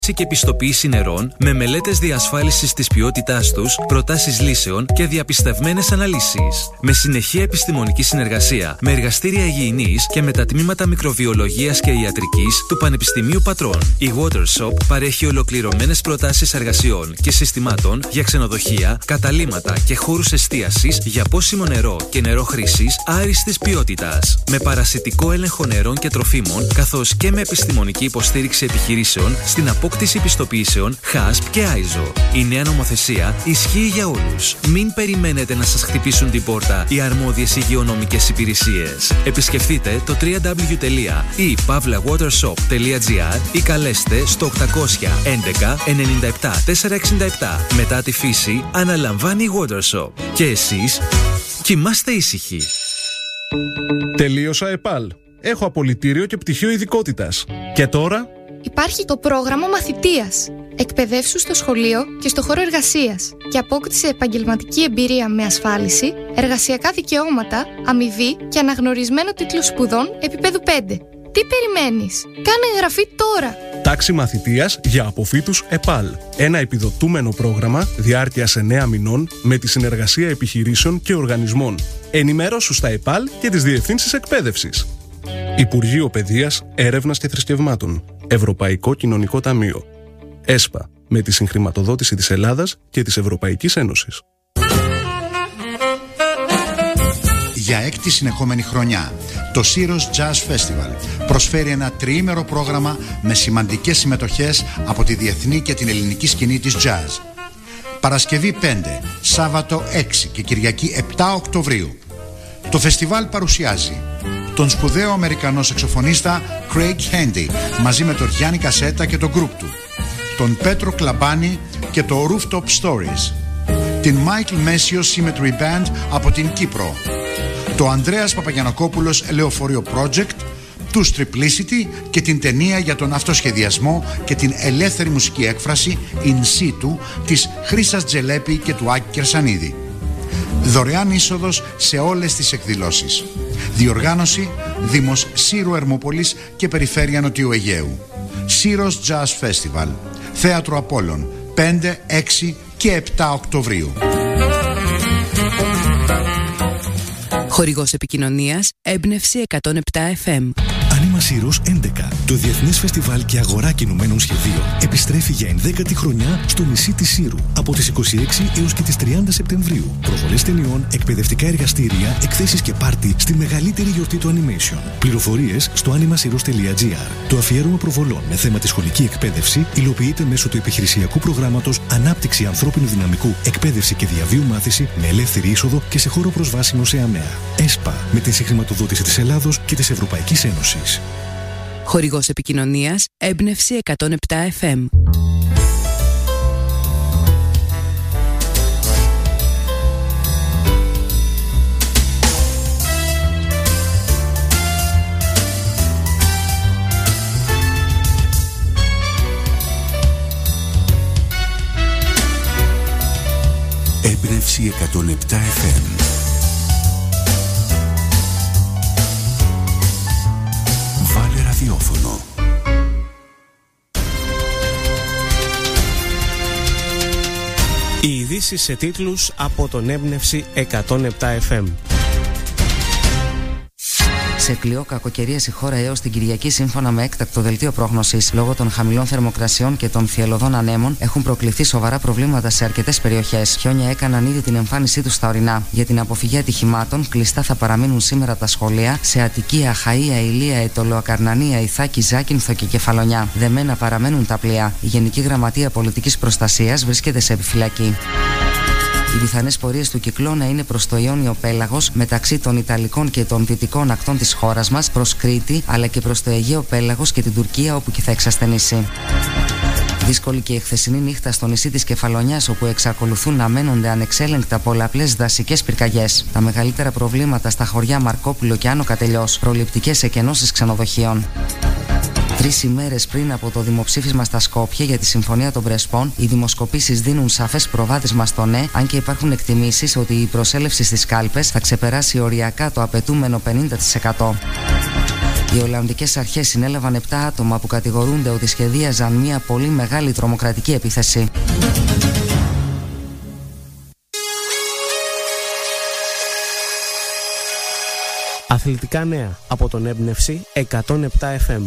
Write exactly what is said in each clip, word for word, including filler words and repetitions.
και πιστοποίηση νερών με μελέτες διασφάλισης της ποιότητάς τους, προτάσεις λύσεων και διαπιστευμένες αναλύσεις. Με συνεχή επιστημονική συνεργασία με εργαστήρια υγιεινής και με τα τμήματα μικροβιολογίας και ιατρικής του Πανεπιστημίου Πατρών. Η WaterShop παρέχει ολοκληρωμένες προτάσεις εργασιών και συστημάτων για ξενοδοχεία, καταλύματα και χώρους εστίασης για πόσιμο νερό και νερό χρήσης άριστης ποιότητας. Με παρασιτικό έλεγχο νερών και τροφίμων, καθώς και με επιστημονική υποστήριξη επιχειρήσεων στην απόκτηση πιστοποιήσεων χάσπ και άιζο. Η νέα νομοθεσία ισχύει για όλους. Μην περιμένετε να σας χτυπήσουν την πόρτα οι αρμόδιες υγειονομικές υπηρεσίες. Επισκεφτείτε το double-u double-u double-u τελεία i pavla watershop τελεία gr ή καλέστε στο οκτακόσια έντεκα ενενήντα επτά τετρακόσια εξήντα επτά. Μετά τη φύση αναλαμβάνει η WaterShop. Και εσείς κοιμάστε ήσυχοι. Τελείωσα ΕΠΑΛ. Έχω απολυτήριο και πτυχίο ειδικότητας. Και τώρα... Υπάρχει το πρόγραμμα μαθητείας. Εκπαιδεύσου στο σχολείο και στο χώρο εργασίας και απόκτησε επαγγελματική εμπειρία με ασφάλιση, εργασιακά δικαιώματα, αμοιβή και αναγνωρισμένο τίτλο σπουδών επίπεδου πέντε. Τι περιμένεις? Κάνε εγγραφή τώρα! Τάξη μαθητείας για αποφύτους ΕΠΑΛ. Ένα επιδοτούμενο πρόγραμμα διάρκειας εννέα μηνών με τη συνεργασία επιχειρήσεων και οργανισμών. Ενημέρωσου στα ΕΠΑΛ και τις διευθύνσεις εκπαίδευσης. Υπουργείο Παιδείας, Έρευνας και Θρησκευμάτων. Ευρωπαϊκό Κοινωνικό Ταμείο. ΕΣΠΑ, με τη συγχρηματοδότηση της Ελλάδας και της Ευρωπαϊκής Ένωσης. Για έκτη συνεχόμενη χρονιά, το Syros Jazz Festival προσφέρει ένα τριήμερο πρόγραμμα με σημαντικές συμμετοχές από τη διεθνή και την ελληνική σκηνή της jazz. Παρασκευή πέντε, Σάββατο έξι και Κυριακή επτά Οκτωβρίου. Το φεστιβάλ παρουσιάζει τον σπουδαίο Αμερικανό σαξοφωνίστα Craig Handy μαζί με τον Γιάννη Κασέτα και το γκρουπ του, τον Πέτρο Κλαμπάνη και το Rooftop Stories, την Michael Messio Symmetry Band από την Κύπρο, το Ανδρέας Παπαγιαννακόπουλος Λεωφορείο Project, του Triplicity και την ταινία για τον αυτοσχεδιασμό και την ελεύθερη μουσική έκφραση In Situ της Χρύσας Τζελέπη και του Άκη Κερσανίδη. Δωρεάν είσοδος σε όλες τις εκδηλώσεις. Διοργάνωση Δήμος Σύρου Ερμούπολης και Περιφέρεια Νοτιού Αιγαίου. Syros Jazz Festival. Θέατρο Απόλλων πέντε, έξι και επτά Οκτωβρίου. Χορηγός επικοινωνίας Έμπνευση εκατόν επτά εφ εμ. Άνιμα Syros έντεκα, το Διεθνές Φεστιβάλ και Αγορά Κινουμένων Σχεδίων, επιστρέφει για ενδέκατη χρονιά στο νησί της Σύρου από τις είκοσι έξι έως και τις τριάντα Σεπτεμβρίου. Προβολές ταινιών, εκπαιδευτικά εργαστήρια, εκθέσεις και πάρτι στη μεγαλύτερη γιορτή του animation. Πληροφορίες στο άνιμα σύρος τελεία gr. Το αφιέρωμα προβολών με θέμα τη σχολική εκπαίδευση υλοποιείται μέσω του επιχειρησιακού προγράμματος Ανάπτυξη Ανθρώπινου Δυναμικού, Εκπαίδευση και Διαβίου Μάθηση με ελεύθερη είσοδο και σε χώρο προσβάσιμο σε ΑΜΕΑ. ΕΣΠΑ, με την συγχρηματοδότηση της Ελλάδος και της Ευρωπαϊκής Ένωσης. Χορηγός επικοινωνίας Έμπνευση εκατόν επτά εφ εμ. Έμπνευση εκατόν επτά εφ εμ. Βάλε ραδιόφωνο. Οι ειδήσεις σε τίτλους από τον Έμπνευση εκατόν επτά εφ εμ. Σε πλοίο κακοκαιρίας η χώρα έως την Κυριακή, σύμφωνα με έκτακτο δελτίο πρόγνωσης, λόγω των χαμηλών θερμοκρασιών και των θυελλωδών ανέμων, έχουν προκληθεί σοβαρά προβλήματα σε αρκετές περιοχές. Χιόνια έκαναν ήδη την εμφάνισή τους στα ορεινά. Για την αποφυγή ατυχημάτων, κλειστά θα παραμείνουν σήμερα τα σχολεία σε Αττική, Αχαΐα, Ηλία, Αιτωλο, Ακαρνανία, Ιθάκη, Ζάκυνθο και Κεφαλονιά. Δεμένα παραμένουν τα πλοία. Η Γενική Γραμματεία Πολιτικής Προστασίας βρίσκεται σε επιφυλακή. Οι πιθανές πορείες του κυκλώνα είναι προς το Ιόνιο πέλαγος μεταξύ των Ιταλικών και των δυτικών ακτών της χώρας μας, προς Κρήτη, αλλά και προς το Αιγαίο πέλαγος και την Τουρκία, όπου και θα εξασθενήσει. Δύσκολη και η χθεσινή νύχτα στο νησί της Κεφαλονιάς, όπου εξακολουθούν να μένονται ανεξέλεγκτα πολλαπλές δασικές πυρκαγιές. Τα μεγαλύτερα προβλήματα στα χωριά Μαρκόπουλο και Άνω Κατελιός, προληπτικές εκενώσεις ξενοδοχείων. Τρεις ημέρες πριν από το δημοψήφισμα στα Σκόπια για τη Συμφωνία των Πρεσπών, οι δημοσκοπήσεις δίνουν σαφές προβάδισμα στο ναι, αν και υπάρχουν εκτιμήσεις ότι η προσέλευση στις κάλπες θα ξεπεράσει οριακά το απαιτούμενο πενήντα τοις εκατό. Οι Ολλανδικές αρχές συνέλαβαν επτά άτομα που κατηγορούνται ότι σχεδίαζαν μια πολύ μεγάλη τρομοκρατική επίθεση. Αθλητικά νέα από τον Έμπνευση εκατόν επτά εφ εμ.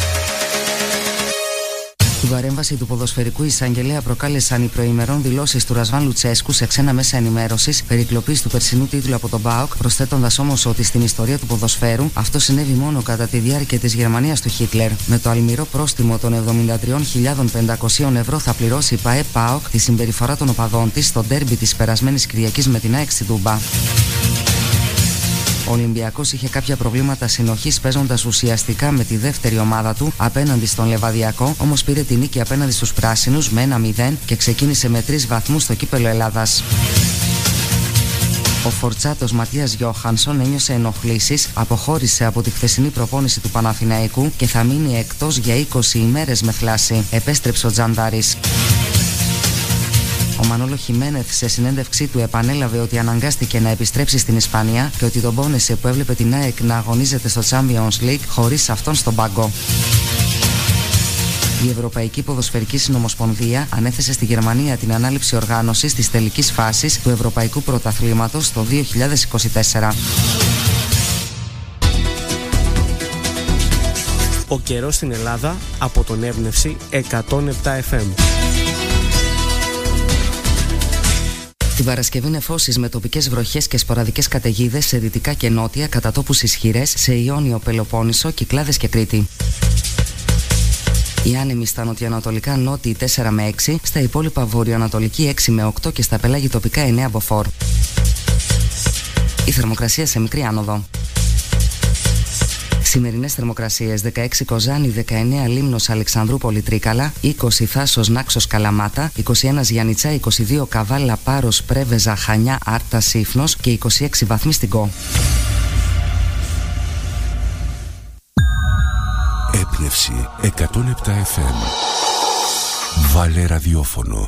Την παρέμβαση του ποδοσφαιρικού εισαγγελέα προκάλεσαν οι προημερών δηλώσεις του Ρασβάν Λουτσέσκου σε ξένα μέσα ενημέρωσης περί κλοπής του περσινού τίτλου από τον ΠΑΟΚ, προσθέτοντας όμως ότι στην ιστορία του ποδοσφαίρου αυτό συνέβη μόνο κατά τη διάρκεια της Γερμανίας του Χίτλερ. Με το αλμυρό πρόστιμο των εβδομήντα τρεις χιλιάδες πεντακόσια ευρώ θα πληρώσει η ΠΑΕ ΠΑΟΚ τη συμπεριφορά των οπαδών της στο ντέρμπι της περασμένης Κυριακής με την ΑΕΚ στη Τούμπα. Ο Ολυμπιακός είχε κάποια προβλήματα συνοχής παίζοντας ουσιαστικά με τη δεύτερη ομάδα του απέναντι στον Λεβαδιακό, όμως πήρε την νίκη απέναντι στους Πράσινους με ένα μηδέν και ξεκίνησε με τρεις βαθμούς στο κύπελλο Ελλάδας. Ο φορτσάτος Ματίας Γιόχανσον ένιωσε ενοχλήσεις, αποχώρησε από τη χθεσινή προπόνηση του Παναθηναϊκού και θα μείνει εκτός για είκοσι ημέρες με θλάση. Επέστρεψε ο Τζαντάρης. Ο Μανόλο Χιμένεθ σε συνέντευξή του επανέλαβε ότι αναγκάστηκε να επιστρέψει στην Ισπανία και ότι τον πόνεσε που έβλεπε την ΑΕΚ να αγωνίζεται στο Champions League χωρίς αυτόν στον πάγκο. Η Ευρωπαϊκή Ποδοσφαιρική Συνομοσπονδία ανέθεσε στη Γερμανία την ανάληψη οργάνωσης της τελικής φάσης του Ευρωπαϊκού Πρωταθλήματος το δύο χιλιάδες είκοσι τέσσερα. Ο καιρός στην Ελλάδα από τον Έμπνευση εκατόν επτά εφ εμ. Την Παρασκευή νεφώσεις με τοπικές βροχές και σποραδικές καταιγίδες σε δυτικά και νότια, κατά τόπους ισχυρές σε Ιόνιο, Πελοπόννησο, Κυκλάδες και Κρήτη. Οι άνεμοι στα νοτιοανατολικά νότιοι τέσσερα με έξι, στα υπόλοιπα βορειοανατολική έξι με οκτώ και στα πελάγη τοπικά εννέα μποφόρ. Η θερμοκρασία σε μικρή άνοδο. Σημερινές θερμοκρασίες: δεκαέξι Κοζάνη, δεκαεννέα Λίμνος Αλεξανδρούπολη Τρίκαλα, είκοσι Θάσος Νάξος Καλαμάτα, είκοσι ένα Γιαννιτσά, είκοσι δύο Καβάλα Πάρος Πρέβεζα Χανιά Άρτα Σύφνος και είκοσι έξι βαθμοί στην Κο. Έμπνευση εκατόν επτά εφ εμ. Βάλε ραδιόφωνο.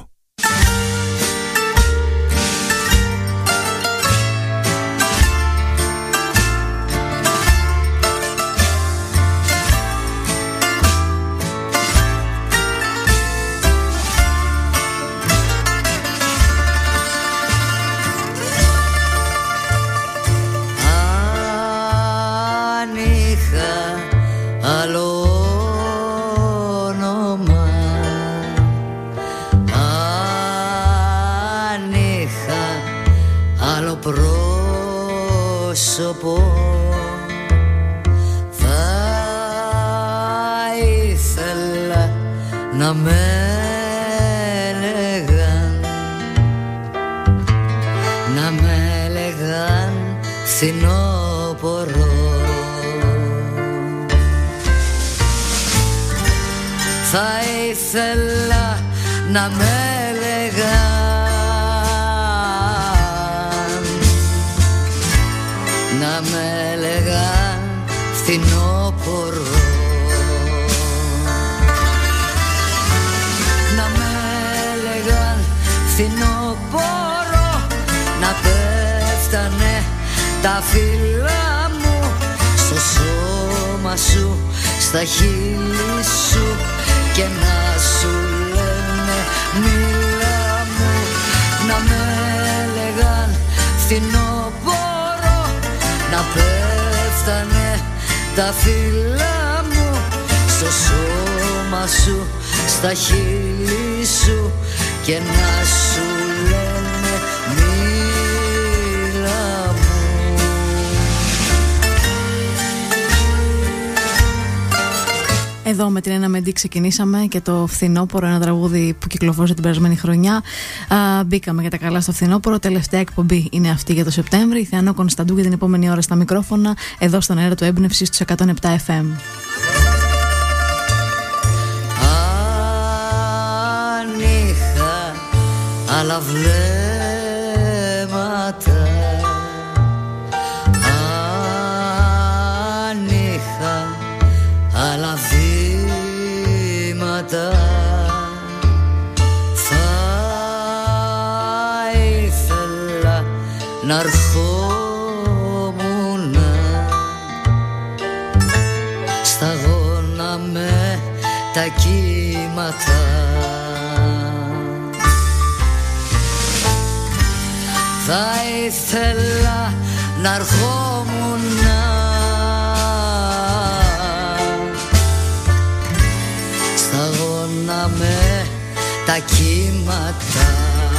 Θα ήθελα να με έλεγαν, να με έλεγαν φθινόπωρο. Θα ήθελα να με έλεγαν, να με έλεγαν φθινόπωρο. Να με έλεγαν φθινόπωρο, να πέφτανε τα φύλλα μου στο σώμα σου, στα χείλη σου και να σου λένε μίλα μου. Να με έλεγαν φθινόπωρο, να πέφτανε τα φύλλα μου στο σώμα σου, στα χείλη σου και να σου λένε μίλα μου. Εδώ με την Ένα Μεντή ξεκινήσαμε και το φθινόπωρο, ένα τραγούδι που κυκλοφόρησε την περασμένη χρονιά. Α, μπήκαμε για τα καλά στο φθινόπωρο. Τελευταία εκπομπή είναι αυτή για το Σεπτέμβρη. Θεανό Κωνσταντού για την επόμενη ώρα στα μικρόφωνα, εδώ στον αέρα του Έμπνευση στους εκατόν επτά εφ εμ. Αν είχα άλλα βλέμματα, αν είχα άλλα βήματα, θα ήθελα να ερχόμουν κύματα. Θα ήθελα να ερχόμουν σταγόνα με τα κύματα,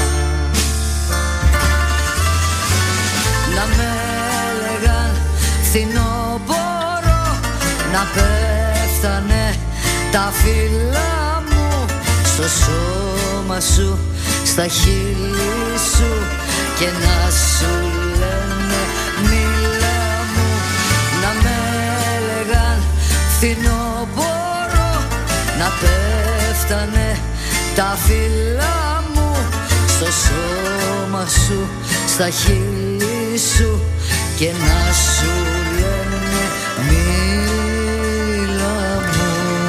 να με έλεγαν φθινόπορο, να πέφτανε τα φύλλα μου στο σώμα σου, στα χείλη σου και να σου λένε μίλα μου, να με έλεγαν φθινόπορο, να πέφτανε τα φύλλα μου στο σώμα σου, στα χείλη σου και να σου λένε μίλα μου.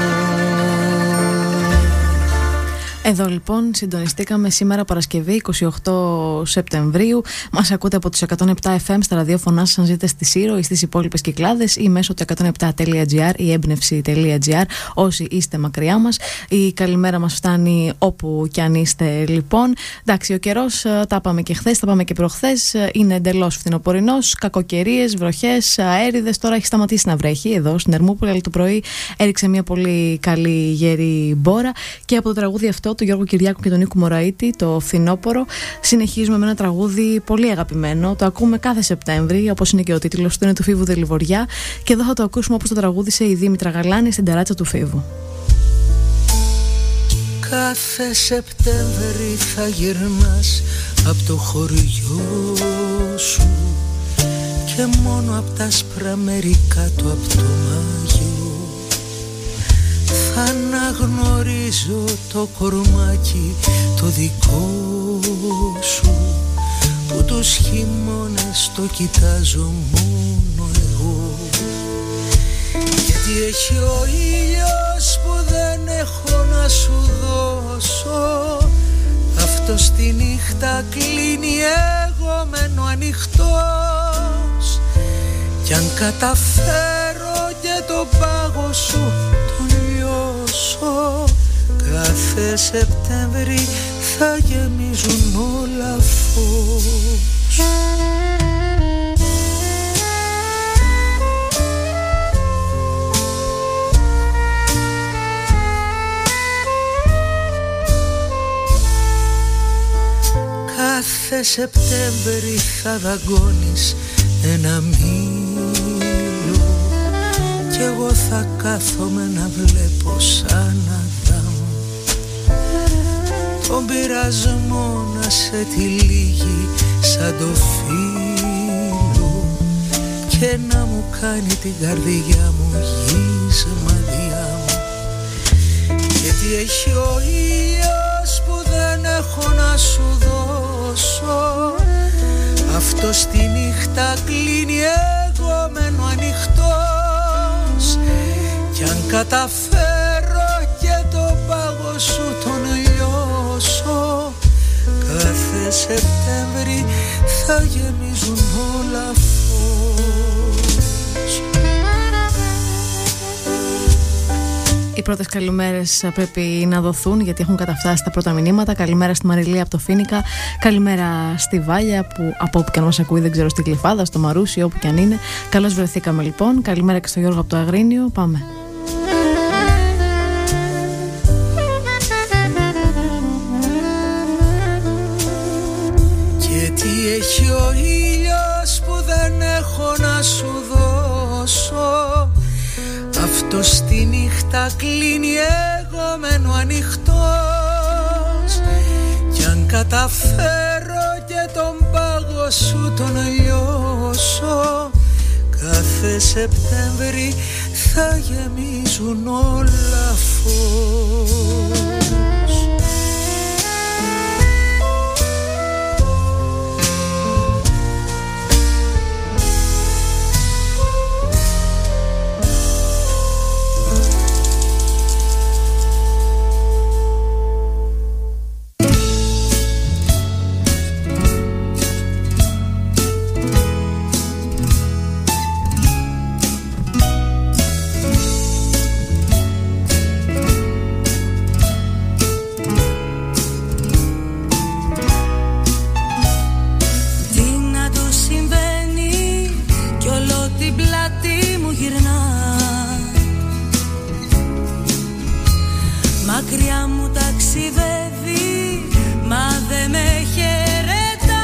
Εδώ λοιπόν συντονιστήκαμε σήμερα Παρασκευή είκοσι οκτώ Σεπτεμβρίου. Μας ακούτε από τους εκατόν επτά εφ εμ στα ραδιόφωνά σας αν ζείτε στη Σύρο ή στις υπόλοιπες Κυκλάδες ή μέσω του εκατόν επτά τελεία τζι άρ ή έμπνευση τελεία τζι άρ όσοι είστε μακριά μας. Η καλημέρα μας φτάνει όπου κι αν είστε λοιπόν. Εντάξει, ο καιρός, τα είπαμε και χθες, τα είπαμε και προχθές, είναι εντελώς φθινοπορεινός, κακοκαιρίες, βροχές, αέριδες. Τώρα έχει σταματήσει να βρέχει εδώ στην Ερμούπολη, αλλά το πρωί έριξε μια πολύ καλή γερή μπόρα. Και από το τραγούδι αυτό του Γιώργου Κυριάκου και τον Νίκου Μωραήτη, το Φθινόπορο, συνεχίζουμε με ένα τραγούδι πολύ αγαπημένο. Το ακούμε κάθε Σεπτέμβρη, όπως είναι και ο τίτλος του, είναι του Φίβου Δελιβοριά. Και εδώ θα το ακούσουμε όπως το τραγούδισε η Δήμητρα Γαλάνη στην ταράτσα του Φίβου. Κάθε Σεπτέμβρη θα γυρνάς απ' το χωριό σου και μόνο απ' τα άσπρα μέρη κάτω απ' το μάγιο θα αναγνωρίζω το κορμάκι το δικό σου που τους χειμώνες το κοιτάζω μόνο εγώ, γιατί έχει ο ήλιος που δεν έχω να σου δώσω, αυτό στη νύχτα κλείνει, εγώ μένω ανοιχτός, κι αν καταφέρω και το πάγο σου τον λιώσω, κάθε Σεπτέμβρη θα γεμίζουν όλα φως. Κάθε Σεπτέμβρη θα δαγκώνεις ένα μήλο κι εγώ θα κάθομαι να βλέπω σαν Αδάμ τον πειρασμό να σε τυλίγει σαν το φύλλο και να μου κάνει την καρδιά μου γυσμαδιά μου, γιατί έχει ο ήλιος που δεν έχω να σου δώσω, αυτό στη νύχτα κλείνει, εγώ μένω ανοιχτός, κι αν καταφέρω και το πάγο σου τον λιώσω, κάθε Σεπτέμβρη θα γεμίζουν όλα φως. Οι πρώτες καλημέρες πρέπει να δοθούν γιατί έχουν καταφτάσει τα πρώτα μηνύματα. Καλημέρα στη Μαριλία από το Φίνικα. Καλημέρα στη Βάλια που από όπου και αν μας ακούει, δεν ξέρω, στη Γλυφάδα, στο Μαρούσι, όπου και αν είναι. Καλώς βρεθήκαμε λοιπόν. Καλημέρα και στο Γιώργο από το Αγρίνιο. Πάμε. Και τι έχει ο ήλιος που δεν έχω να σου δώσω, αυτό στη νύχτα κλείνει, εγώ μένω ανοιχτός, κι αν καταφέρω και τον πάγο σου τον λιώσω, κάθε Σεπτέμβρη θα γεμίζουν όλα φως. ταξιδεύει μα δεν με χαιρετά.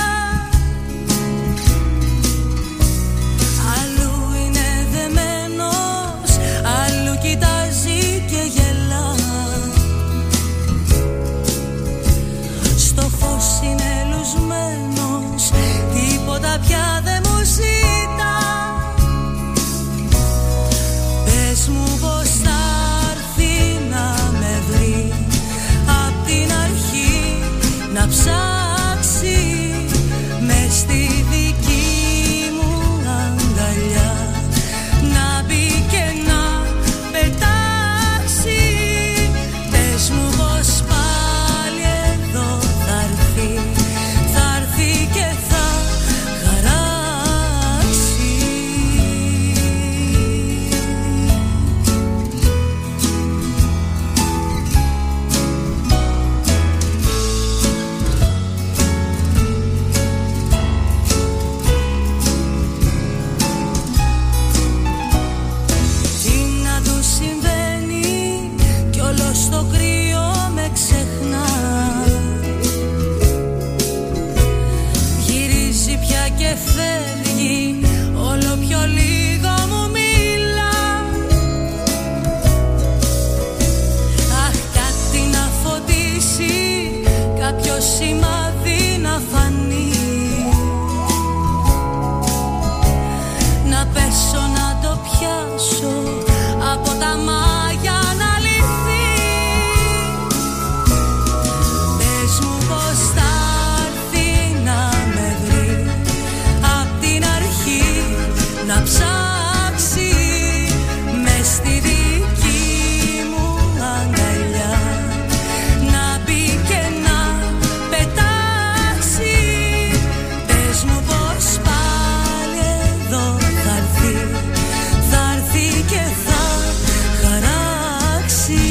Αλλού είναι δεμένος, αλλού κοιτάζει και γελά. Στο φως είναι λουσμένος, τίποτα πια δεν μου ζητά. Πες μου πως θα έρθει να με βρει απ' την αρχή, να ψάξει μες στη δική μου αγκαλιά, να μπει και να πετάξει. Πες μου πως πάλι εδώ θα έρθει, θα έρθει και θα χαράξει. Τι να του συμβαίνει κι όλο στο κρύο με ξεχνά. Γυρίζει πια και φεύγει, όλο πιο λίγο μου μιλά. Αχ, κάτι να φωτίσει, κάποιο σημάδι να φανεί, να πέσω να το πιάσω από τα μάγια να λυθεί. Πες μου πως θα έρθει να με βρει απ' την αρχή, να ψάξει μες στη δική μου αγκαλιά, να μπει και να πετάξει. Πες μου πως πάλι εδώ θα έρθει, θα έρθει και θα χαράξει.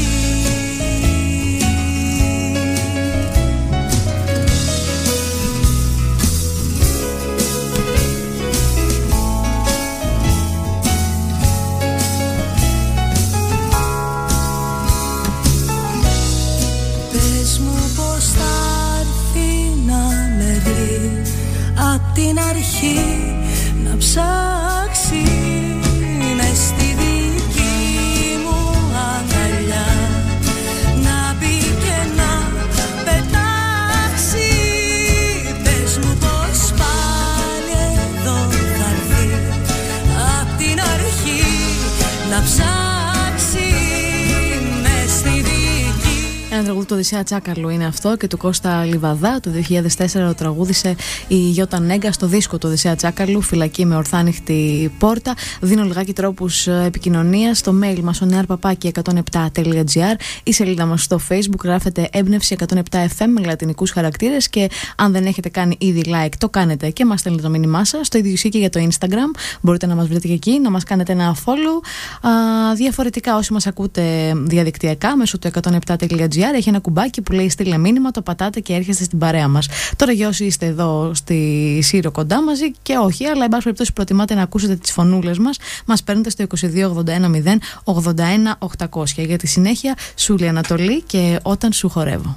Πες μου πως θα έρθει να με βρει απ' την αρχή, να ψάξει μες στη δική μου αγκαλιά, να μπει και να πετάξει. Πες μου πως πάλι εδώ θα έρθει απ' την αρχή, να ψάξει μες στη δική. Ένα τραγούδι του Οδυσσέα Τσάκαλου είναι αυτό και του Κώστα Λιβαδά. Το δύο χιλιάδες τέσσερα το τραγούδισε η Γιώτα Νέγκα στο δίσκο του Οδυσσέα Τσάκαλου, Φυλακή με ορθάνυχτη πόρτα. Δίνω λιγάκι τρόπους επικοινωνίας στο mail μας ονεαρπαπάκι εκατόν επτά τελεία τζι άρ, η σελίδα μας στο Facebook γράφεται έμπνευση εκατόν επτά εφ εμ με λατινικούς χαρακτήρες, και αν δεν έχετε κάνει ήδη like το κάνετε και μας στέλνετε το μήνυμά σας. Το ίδιο ισχύει και για το Instagram, μπορείτε να μας βρείτε και εκεί, να μας κάνετε ένα follow. Α, διαφορετικά όσοι μας ακούτε διαδικτυακά μέσω του εκατόν επτά τελεία τζι άρ έχει ένα κουμπάκι που λέει στείλε μήνυμα, το πατάτε και έρχεστε στην παρέα μας. Τώρα για όσοι είστε εδώ στη Σύρο κοντά μαζί και όχι, αλλά εν πάση περιπτώσει προτιμάτε να ακούσετε τις φωνούλες μας, μας παίρνετε στο είκοσι δύο ογδόντα ένα μηδέν ογδόντα ένα οκτακόσια. Για τη συνέχεια Σούλη Ανατολή και Όταν σου χορεύω.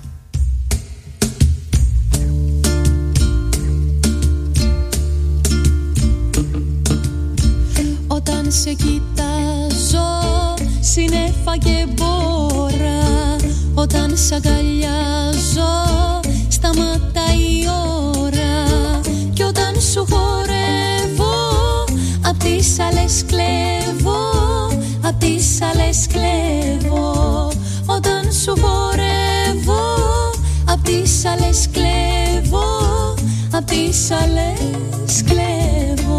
Όταν σε κοιτάζω σύννεφα και μπόρα, όταν σ' αγκαλιάζω σταματάει η ώρα, κι όταν σου χορεύω απ' τις άλλες κλέβω, απ' τις άλλες κλέβω. Όταν σου χορεύω απ' τις άλλες κλέβω, απ' τις άλλες κλέβω.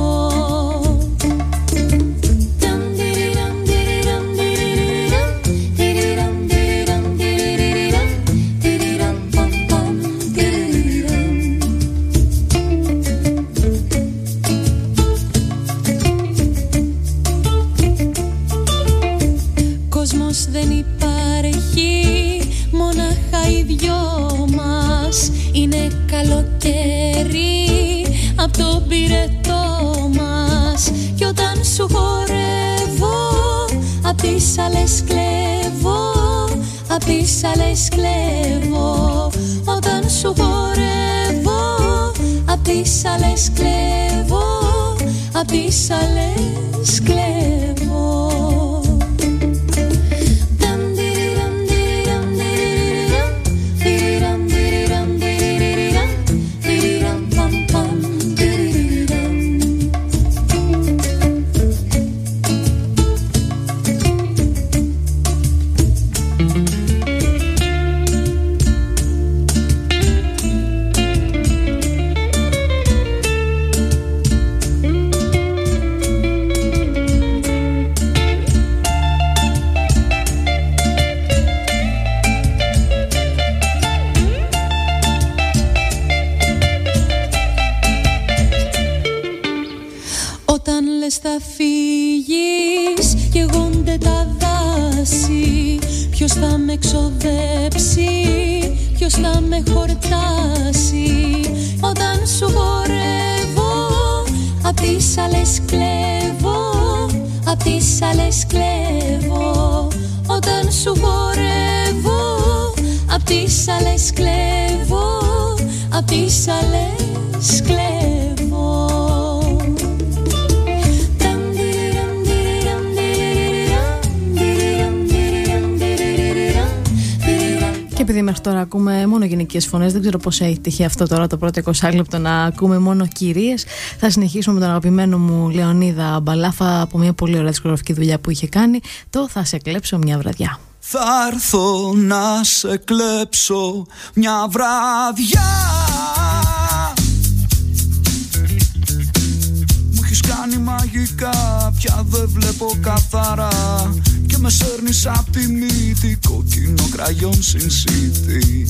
Κόσμος δεν υπάρχει, μόναχα οι δυο μας. Είναι καλοκαίρι απ' το πυρετό μας, κι όταν σου χορεύω απ' τις άλλες κλέβω, απ' τις άλλες κλέβω. Όταν σου χορεύω, απ' τις άλλες κλέβω, απ' τις άλλες κλέβω. Θα φύγεις, καίγονται τα δάση. Ποιος θα με εξοδέψει, ποιος θα με χορτάσει. Όταν σου χορεύω, απ' τις άλλες κλέβω, απ' τις άλλες κλέβω. Όταν σου χορεύω, απ' τις άλλες κλέβω, απ' τις άλλες κλέβω. Και επειδή μέχρι τώρα ακούμε μόνο γυναικείες φωνές, δεν ξέρω πώς έχει τυχεί αυτό τώρα το πρώτο είκοσι λεπτό να ακούμε μόνο κυρίες. Θα συνεχίσουμε με τον αγαπημένο μου Λεωνίδα Μπαλάφα από μια πολύ ωραία δισκογραφική δουλειά που είχε κάνει. Το «Θα σε κλέψω μια βραδιά». Θα έρθω να σε κλέψω μια βραδιά. Μου έχεις κάνει μαγικά, πια δεν βλέπω καθαρά. Και με σέρνεις απ' τη μύτη, κόκκινο κραγιόν Sin City.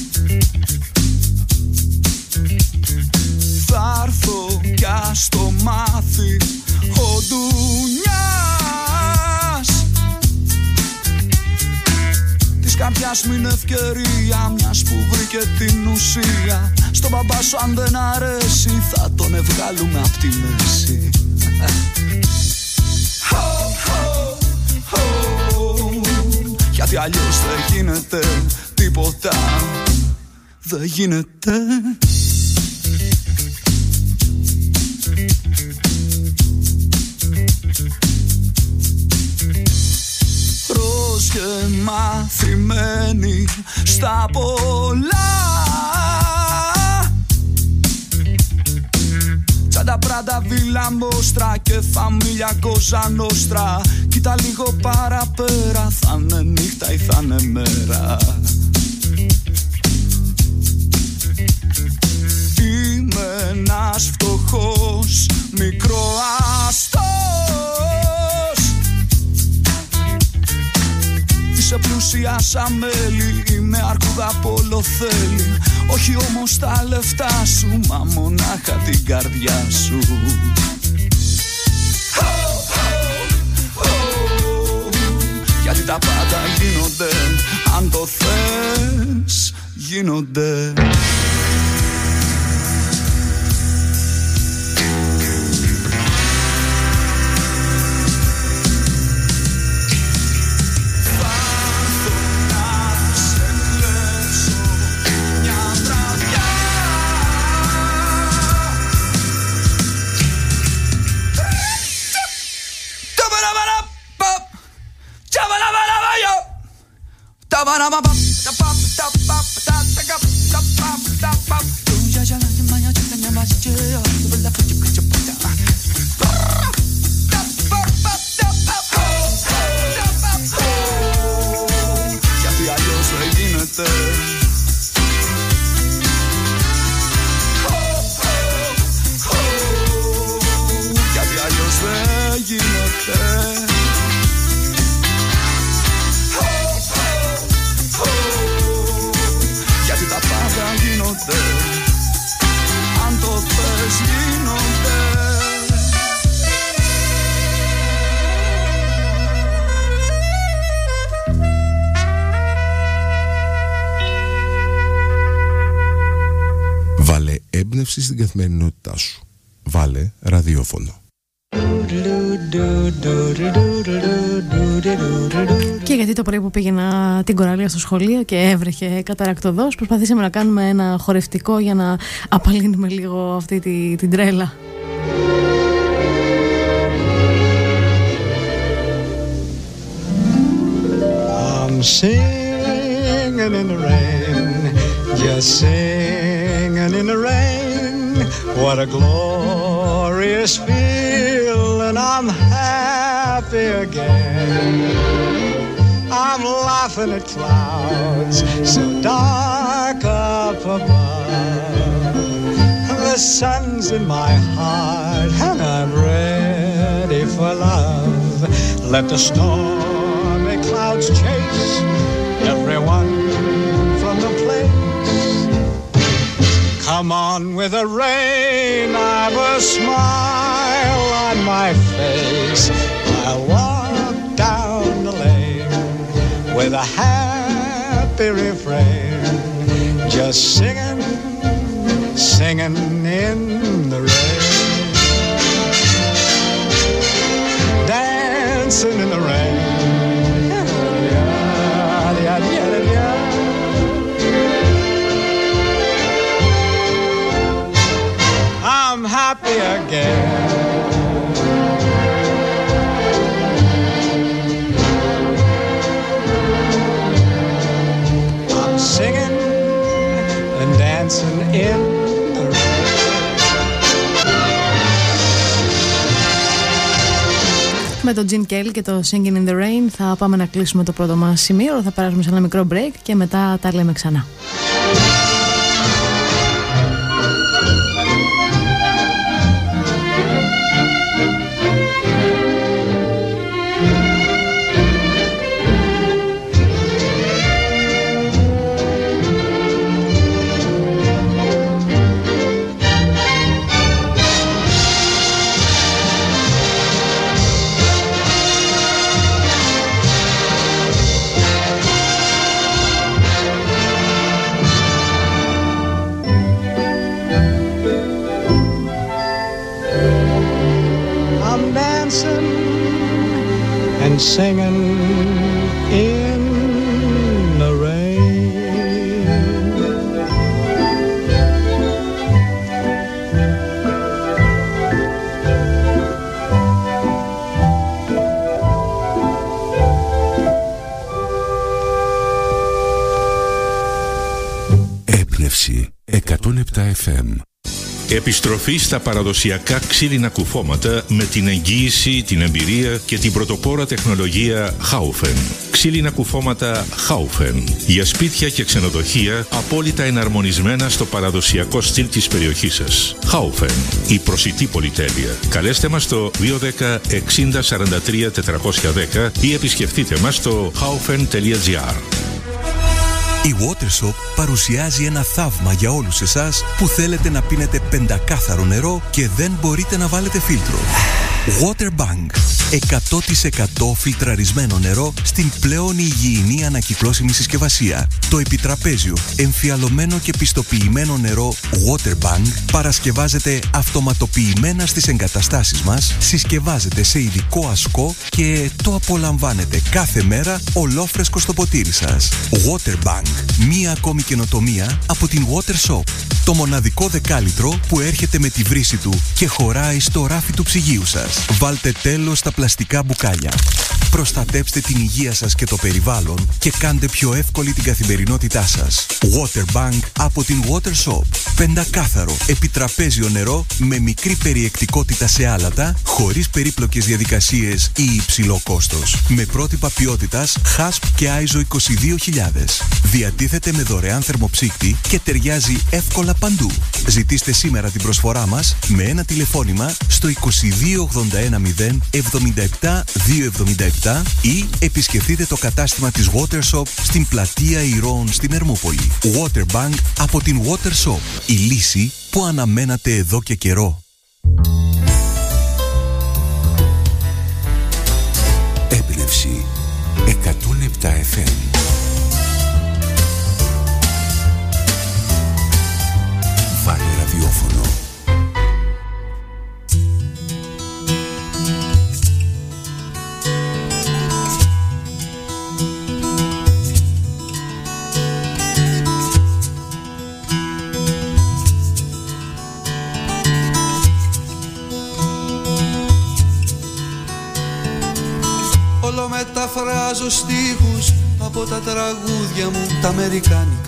Θα έρθω κι ας το μάθει ο Ντουνιάς. Της καρδιάς μου είναι ευκαιρία, μιας που βρήκε την ουσία. Στον μπαμπά σου αν δεν αρέσει, θα τον ευγάλουμε απ' τη μέση. Γιατί αλλιώς δεν γίνεται τίποτα, δεν γίνεται. Ροζ και μαθημένη στα πολλά, τσάντα πράτα βίλα μόστρα και φαμίλια κόζα νόστρα. Κοίτα λίγο παραπέρα, θα είναι νύχτα ή θα είναι μέρα. Είμαι ένας φτωχός μικροαστός. Είσαι πλούσια σαν μέλι, είμαι αρκούδα πολλοθέλη. Όχι όμως τα λεφτά σου, μα μονάχα την καρδιά σου. Γιατί τα πάντα γίνονται, αν το θες, γίνονται. Γιατί αλλιώς δεν γίνεται. Γιατί αλλιώς δεν γίνεται. Γιατί τα πάντα γίνονται, αν το θες γίνονται. Βάλε έμπνευση στην καθημερινότητά σου. Βάλε ραδιόφωνο. Και γιατί το πρωί που πήγαινα την Κοραλία στο σχολείο και έβρεχε καταρακτοδός, προσπαθήσαμε να κάνουμε ένα χορευτικό για να απαλύνουμε λίγο αυτή τη, την τρέλα. I'm singing in the rain, just singing in the rain. What a glorious feeling, I'm happy again. I'm laughing at clouds so dark up above. The sun's in my heart and I'm ready for love. Let the stormy clouds chase everyone from the place. Come on with the rain, I've a smile on my face. I'll walk down the lane with a happy refrain, just singing, singing in the rain, dancing in the rain. I'm happy again. I'm singing and dancing in the rain. Με τον Gene Kelly και το Singing in the Rain θα πάμε να κλείσουμε το πρώτο μας σημείο. Θα περάσουμε σε ένα μικρό break και μετά τα λέμε ξανά. And singing in the rain. Έμπνευση εκατόν επτά εφ εμ. Επιστροφή στα παραδοσιακά ξύλινα κουφώματα με την εγγύηση, την εμπειρία και την πρωτοπόρα τεχνολογία Haufen. Ξύλινα κουφώματα Haufen. Για σπίτια και ξενοδοχεία απόλυτα εναρμονισμένα στο παραδοσιακό στυλ της περιοχής σας. Haufen. Η προσιτή πολυτέλεια. Καλέστε μας στο δύο ένα μηδέν εξήντα σαράντα τρία τετρακόσια δέκα ή επισκεφτείτε μας στο haufen τελεία gr. Η Watershop παρουσιάζει ένα θαύμα για όλους εσάς που θέλετε να πίνετε πεντακάθαρο νερό και δεν μπορείτε να βάλετε φίλτρο. Waterbank. εκατό τοις εκατό φιλτραρισμένο νερό στην πλέον υγιεινή ανακυκλώσιμη συσκευασία. Το επιτραπέζιο, εμφιαλωμένο και πιστοποιημένο νερό Waterbank παρασκευάζεται αυτοματοποιημένα στις εγκαταστάσεις μας, συσκευάζεται σε ειδικό ασκό και το απολαμβάνετε κάθε μέρα ολόφρεσκο στο ποτήρι σας. Waterbank. Μία ακόμη καινοτομία από την Watershop. Το μοναδικό δεκάλιτρο που έρχεται με τη βρύση του και χωράει στο ράφι του ψυγείου σας. Βάλτε τέλος στα πλαστικά μπουκάλια. Προστατέψτε την υγεία σας και το περιβάλλον και κάντε πιο εύκολη την καθημερινότητά σας. Waterbank από την Watershop. Πεντακάθαρο, επιτραπέζιο νερό με μικρή περιεκτικότητα σε άλατα, χωρίς περίπλοκες διαδικασίες ή υψηλό κόστος. Με πρότυπα ποιότητας χάσπ και άι ες ο είκοσι δύο χιλιάδες. Διατίθεται με δωρεάν θερμοψύκτη και ταιριάζει εύκολα παντού. Ζητήστε σήμερα την προσφορά μας με ένα τηλεφώνημα στο είκοσι δύο ογδόντα ένα μηδέν εβδομήντα επτά διακόσια εβδομήντα επτά ή επισκεφτείτε το κατάστημα της Watershop στην πλατεία Ηρώων στην Ερμούπολη. Waterbank από την Watershop. Η λύση που αναμένατε εδώ και καιρό. Έμπνευση εκατόν επτά εφ εμ. Βάλε ραδιόφωνο. μεταφράζω στίχους από τα τραγούδια μου τα αμερικάνικα.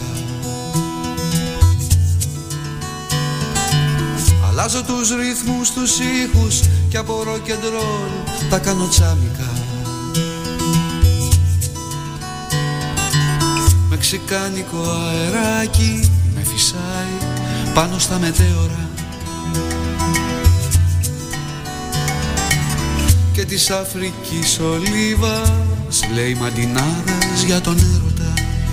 Αλλάζω τους ρυθμούς, τους ήχους και από rock and roll τα κάνω τσάμικα. Μεξικάνικο αεράκι με φυσάει πάνω στα μετέωρα και της Αφρικής ολίβας λέει μαντινάδες για τον έρωτα.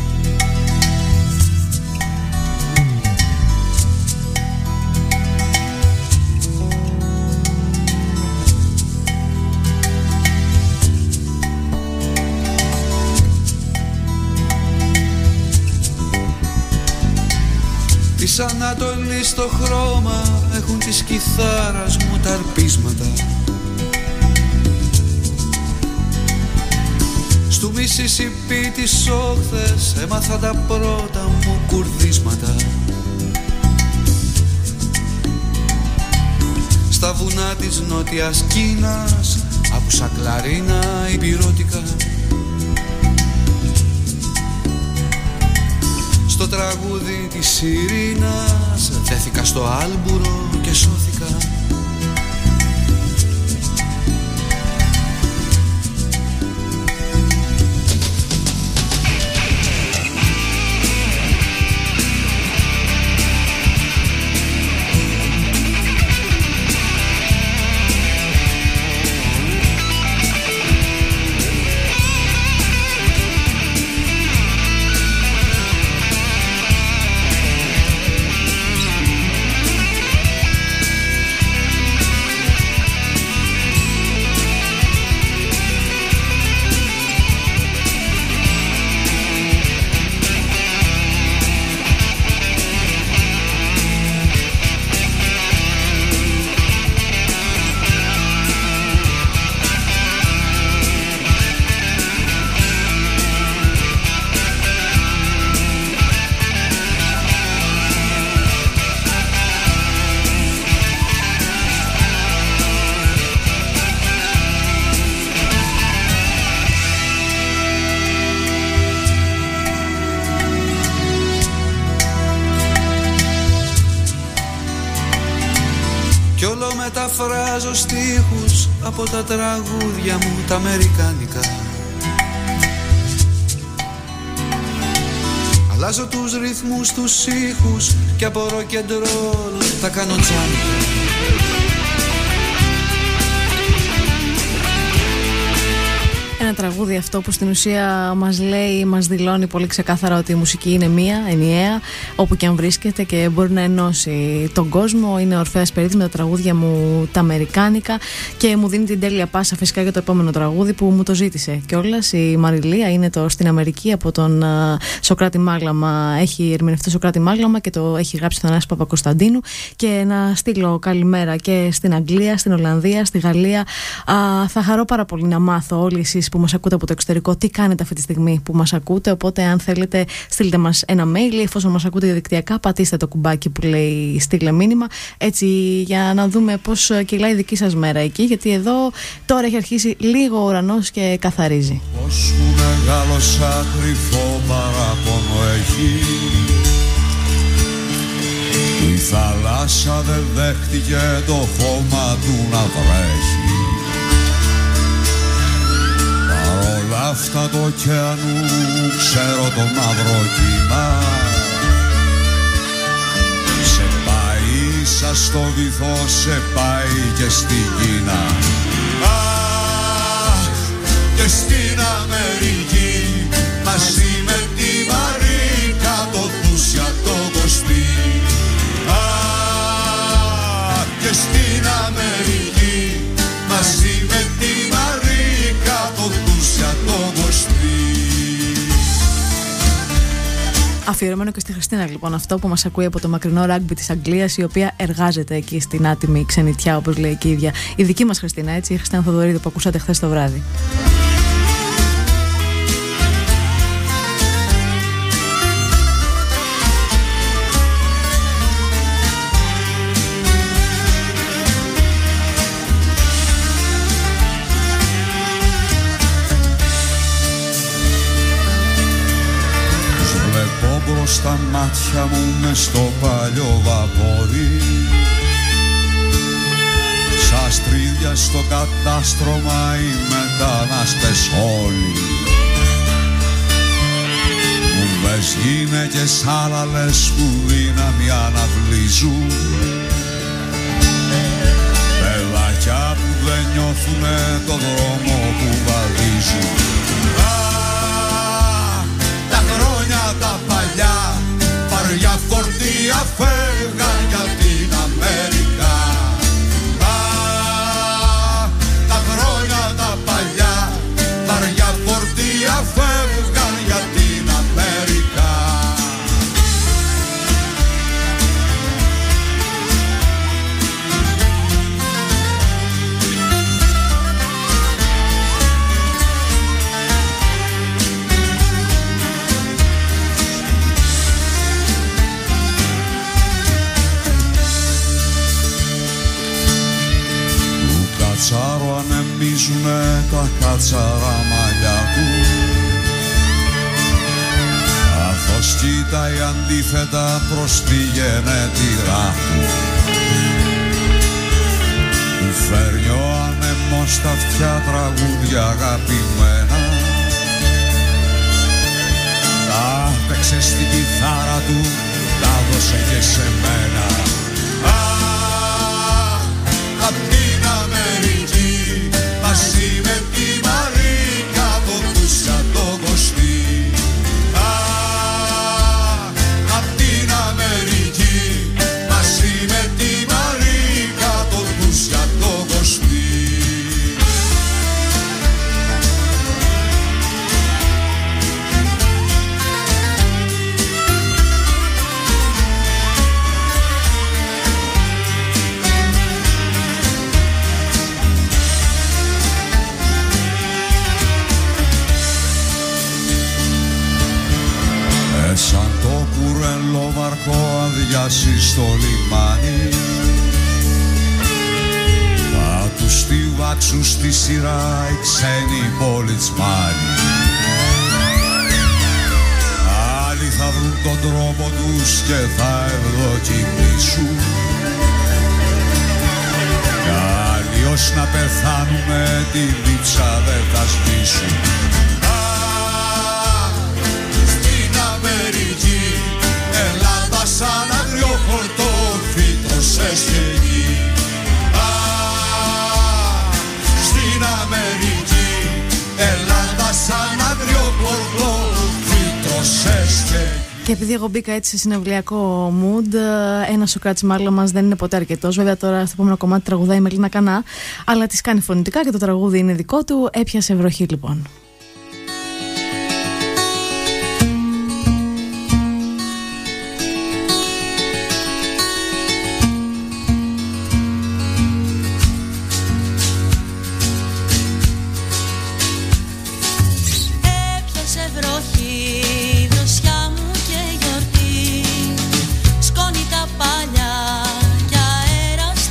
Της Ανατολής στο χρώμα έχουν της κιθάρας μου τα αρπίσματα. Στου Μισισιπί τις όχθες έμαθα τα πρώτα μου κουρδίσματα. Στα βουνά της Νότιας Κίνας άκουσα κλαρίνα υπηρώτικα. Στο τραγούδι της Ειρήνας δέθηκα στο άλμπουρο και σώθηκα. Μεταφράζω στίχους από τα τραγούδια μου τα αμερικάνικα. Αλλάζω τους ρυθμούς, τους ήχους και από rock and roll τα κάνω τσάμικα. Ένα τραγούδι αυτό που στην ουσία μας λέει, μας δηλώνει πολύ ξεκάθαρα ότι η μουσική είναι μία, ενιαία, όπου και αν βρίσκεται και μπορεί να ενώσει τον κόσμο. Είναι ο Ορφέας Περίτης με τα τραγούδια μου τα αμερικάνικα και μου δίνει την τέλεια πάσα φυσικά για το επόμενο τραγούδι που μου το ζήτησε κιόλας. Η Μαριλία είναι το Στην Αμερική από τον uh, Σοκράτη Μάγλαμα. Έχει ερμηνευτεί Σοκράτη Μάγλαμα και το έχει γράψει ο Θανάσης Παπακοσταντίνου. Και να στείλω καλημέρα και στην Αγγλία, στην Ολλανδία, στη Γαλλία. Uh, θα χαρώ πάρα πολύ να μάθω όλοι εσείς που μας ακούτε από το εξωτερικό τι κάνετε αυτή τη στιγμή που μας ακούτε. Οπότε, αν θέλετε, στείλτε μας ένα mail. Εφόσον μας ακούτε διαδικτυακά, πατήστε το κουμπάκι που λέει στείλε μήνυμα. Έτσι, για να δούμε πώς κυλάει η δική σας μέρα εκεί. Γιατί εδώ τώρα έχει αρχίσει λίγο ο ουρανός και καθαρίζει. Πώς μου μεγάλωσα κρυφό παράπονο έχει. Η θάλασσα δεν δέχτηκε το χώμα του να βρέχει. Παρόλα αυτά το ωκεανού ξέρω το μαύρο κύμα. Σε πάει ίσα στο βυθό, σε πάει και στην Κίνα. Αχ, και στην Αμερική μαζί με τη Μαρίκα το Τούσια το Κωστή. Αχ, και στην Αμερική μαζί με τη Μαρίκα το Τούσια το Κωστή. Αφιερωμένο και στη Χριστίνα, λοιπόν, αυτό που μας ακούει από το μακρινό ράγκμπι της Αγγλίας, η οποία εργάζεται εκεί στην άτιμη ξενιτιά, όπως λέει και η ίδια. Η δική μας Χριστίνα, έτσι, η Χριστίνα Θοδωρίδου που ακούσατε χθες το βράδυ. μάτια μου μες στο παλιό βαπόρι, σαν στρίδια στο κατάστρωμα οι μετανάστες όλοι. Μες γυναίκες άλλαλες που δύναμη αναβλύζουν, παιδάκια που δεν νιώθουνε το δρόμο που βαδίζουν. Α, τα χρόνια τα παλιά, βαριά φορτία φεύγαν για την Αμερικά. Α, τα χρόνια τα παλιά, βαριά φορτία φεύγαν για την Αμερικά. Κατσάρο ανεμίζουνε τα κατσαρά μαλλιά του, καθώς κοίταει αντίθετα προς τη γενέτειρά του. Του φέρνει ο άνεμος στα αυτιά τραγούδια αγαπημένα, τα παίξε στην κιθάρα του, τα δώσε και σε μένα. Α, απ' την Αμερική, μαζί με τη Μαρίκα, ποτούσα το κοστί. Α, απ' την Αμερική, μαζί με τη Μαρίκα, ποτούσα το κοστί. Σαν το κουρελό βαρκό αδειάσει στο λιμάνι, θα τους στιβάξουν στη σειρά οι ξένοι πολιτσμάνοι. Άλλοι θα βρουν τον τρόπο τους και θα ευδοκιμήσουν, κι άλλοι ως να πεθάνουμε τη δίψα δεν θα σβήσουν. Αμερική, Ελλάδα σαν αγριόχορτο φύτρωσες και εκεί. Α, στην Αμερική, Ελλάδα σαν αγριόχορτο φύτρωσες και εκεί. Και επειδή εγώ μπήκα έτσι σε συναυλιακό mood, ένα σοκράτσιμά μας δεν είναι ποτέ αρκετός. Βέβαια, τώρα στο επόμενο κομμάτι τραγουδάει η Μελίνα Κανά, αλλά τις κάνει φωνητικά και το τραγούδι είναι δικό του. Έπιασε βροχή λοιπόν.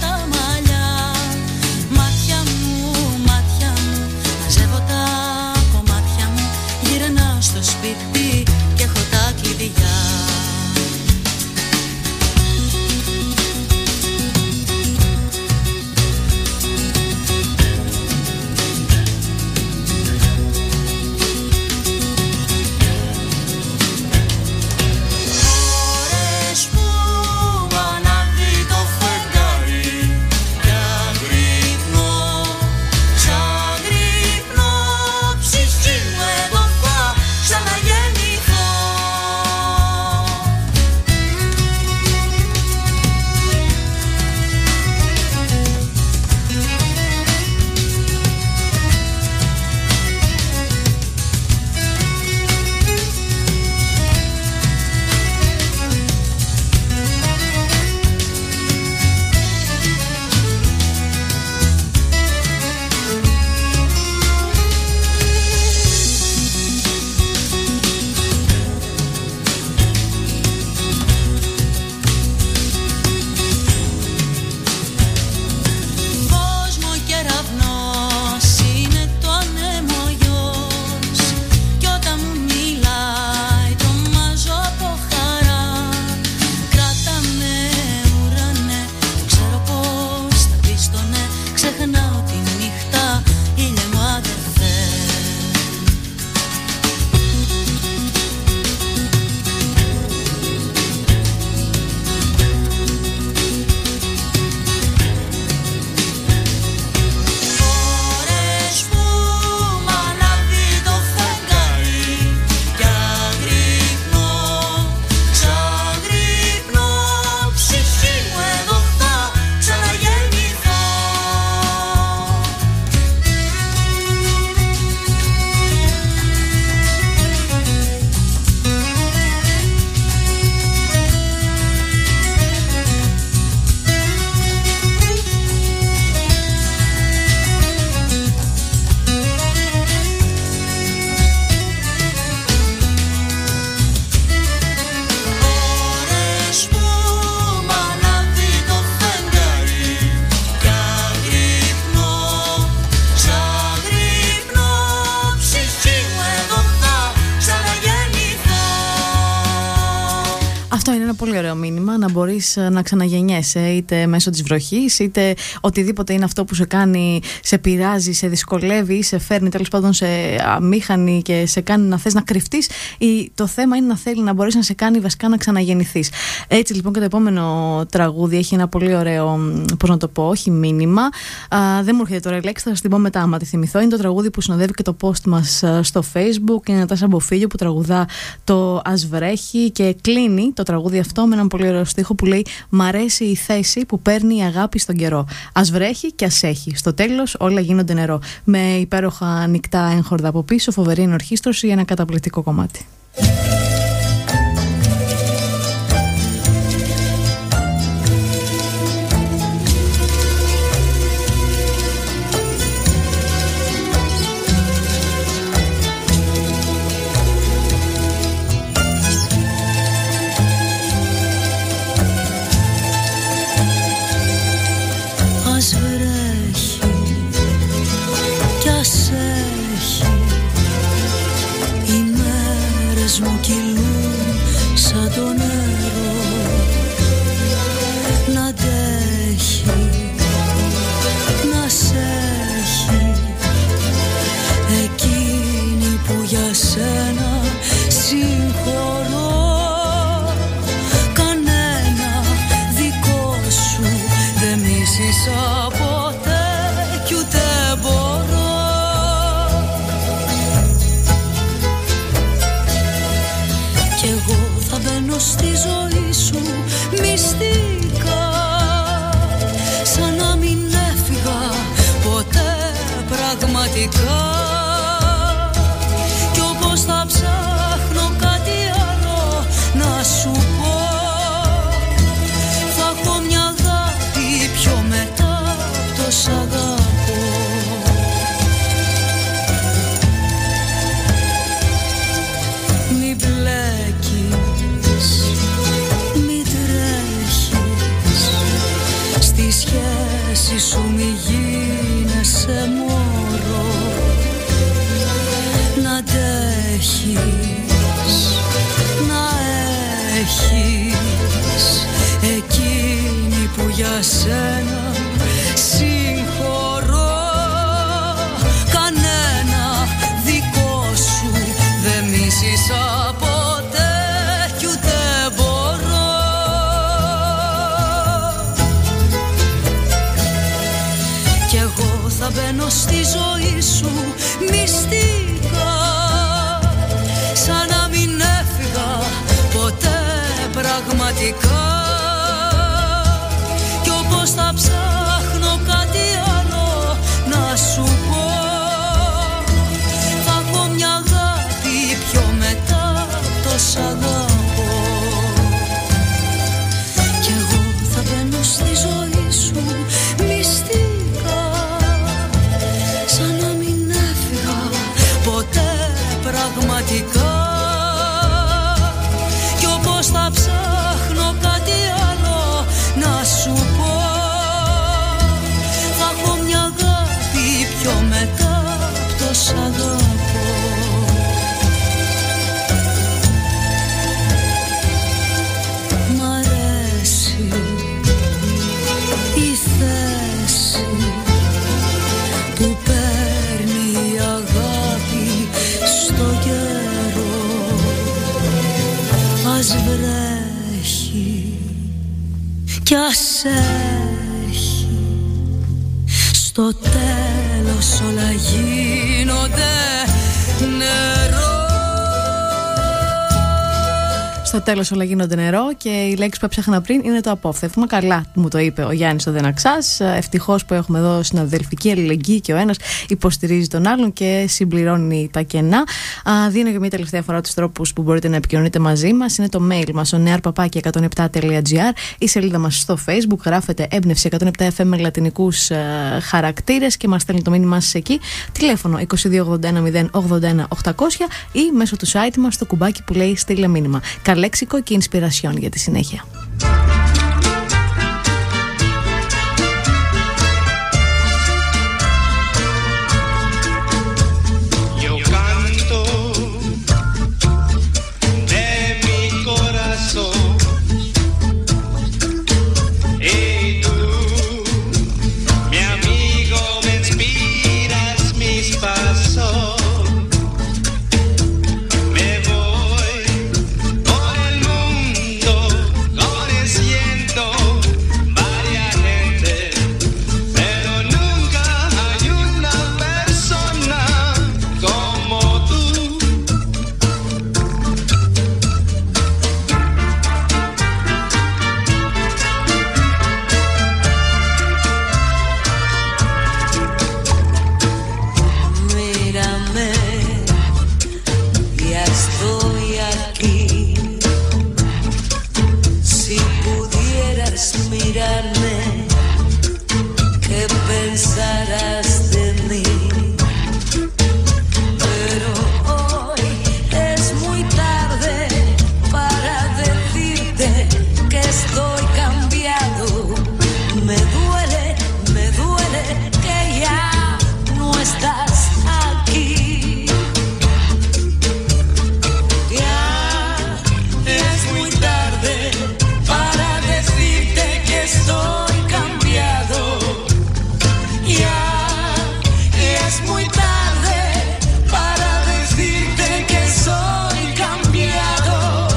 Μάτια μου, μάτια μου, μαζεύω τα πολύ ωραίο μήνυμα, να μπορείς να ξαναγεννιέσαι, είτε μέσω της βροχής, είτε οτιδήποτε είναι αυτό που σε κάνει, σε πειράζει, σε δυσκολεύει ή σε φέρνει τέλος πάντων σε αμήχανη και σε κάνει να θες να κρυφτείς. Το θέμα είναι να θέλει να μπορείς να σε κάνει βασικά να ξαναγεννηθείς. Έτσι λοιπόν και το επόμενο τραγούδι έχει ένα πολύ ωραίο, πώς να το πω, όχι μήνυμα. Α, δεν μου έρχεται τώρα η λέξη, θα σας την πω μετά άμα τη θυμηθώ. Είναι το τραγούδι που συνοδεύει και το post μας στο Facebook. Είναι η Νατάσα Μποφίλιο που τραγουδά το Ας βρέχει και κλείνει το τραγούδι αυτό με έναν πολύ ωραίο στίχο που λέει «Μ' αρέσει η θέση που παίρνει η αγάπη στον καιρό. Ας βρέχει και ας έχει. Στο τέλος όλα γίνονται νερό». Με υπέροχα ανοιχτά έγχορδα από πίσω, φοβερή ενορχήστρωση, ένα καταπληκτικό κομμάτι. Μου κυλούν σαν το νερό, να αντέχει, να σ' έχει εκείνη που για σένα συγχωρώ. Κανένα δικό σου δεν μίσησα ποτέ κι ούτε μπορώ. Στη ζωή σου μυστικά, σαν να μην έφυγα ποτέ πραγματικά. Κι όπως θα ψάχνω κάτι άλλο να σου πω, θα έχω μια αγάπη πιο μετά το σ' αγαπώ. Μην μπλέκεις, στη σχέση σου μη γίνεσαι μωρό, να αντέχεις, να έχεις εκείνη που για σένα συγχωρώ. Κανένα δικό σου δεν μίσησα ποτέ κι ούτε μπορώ. Κι εγώ θα μπαίνω στη ζωή σου μυστικά, σαν να μην έφυγα ποτέ πραγματικά. Κι όπως θα ψάχνω κάτι άλλο να σου πω, θα έχω μια αγάπη πιο μετά το σ' αγαπώ. Κι εγώ θα μπαίνω στη ζωή σου μυστικά, σαν να μην έφυγα ποτέ πραγματικά. Κι όπως θα ψάχνω κάτι άλλο να σου πω, θα έχω μια αγάπη πιο μετά το σ' αγαπώ. Μ' αρέσει η θέση που παίρνει η αγάπη στο καιρό. Ας βρέχει κι ας έχει, στο τέλος όλα γίνονται νερό. Στο τέλος όλα γίνονται νερό και η λέξη που έψαχνα πριν είναι το απόφθεγμα. Καλά μου το είπε ο Γιάννης ο Δεναξάς. Ευτυχώς που έχουμε εδώ συναδελφική αλληλεγγύη και ο ένας υποστηρίζει τον άλλον και συμπληρώνει τα κενά. Α, δίνω για μια τελευταία φορά τους τρόπους που μπορείτε να επικοινωνείτε μαζί μας. Είναι το mail μας, ο νεαρπαπάκι εκατόν επτά τελεία τζι άρ, η σελίδα μας στο Facebook. Γράφετε έμπνευση εκατόν επτά εφ εμ με λατινικούς ε, χαρακτήρες και μας στέλνει το μήνυμά σας εκεί. Τηλέφωνο είκοσι δύο ογδόντα ένα μηδέν ογδόντα ένα οκτακόσια ή μέσω του site μας το κουμπάκι που λέει στείλε μήνυμα. Καλέξικο και inspiration για τη συνέχεια. mirarme, ¿qué pensarás de mí? Pero hoy es muy tarde para decirte que estoy cambiado. Me duele, me duele que ya no estás aquí. Ya es muy tarde para decirte que estoy cambiado. Ya es muy tarde para decirte que soy cambiado.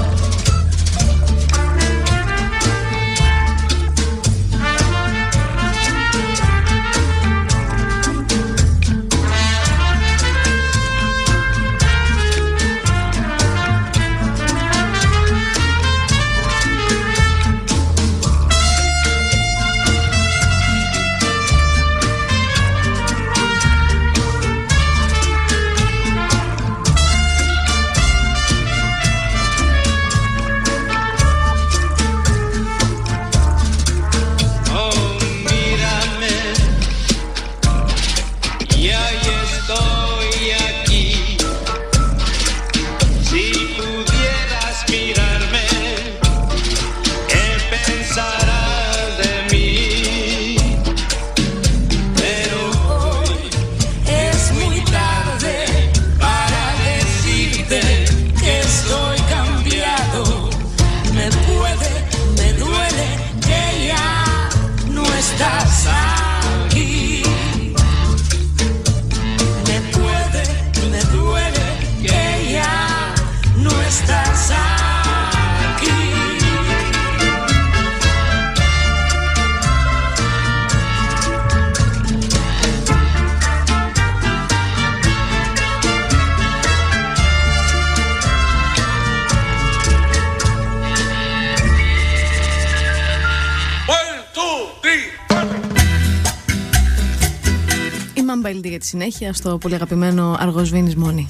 Για τη συνέχεια στο πολύ αγαπημένο Αργοσβήνης Μόνη.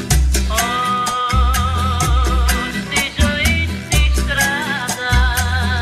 Στη ζωή στη στράτα